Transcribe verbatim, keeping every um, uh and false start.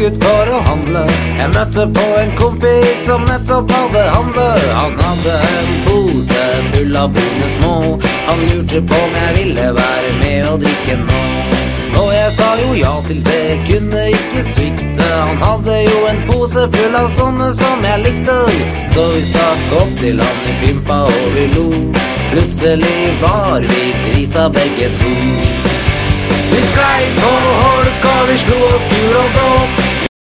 ut for å handle. Jeg møtte på en kompis som nettopp hadde handlet. Han hadde en pose full av brune små. Han lurte på om jeg ville være med og drikke nå. Og jeg sa jo ja til det, kunne ikke svikte. Han hadde jo en pose full av sånne som jeg likte. Så vi stakk opp til han i pimpa og vi lo. Plutselig var vi drita begge to. Vi sklei på holk og vi slo oss kul og bråk.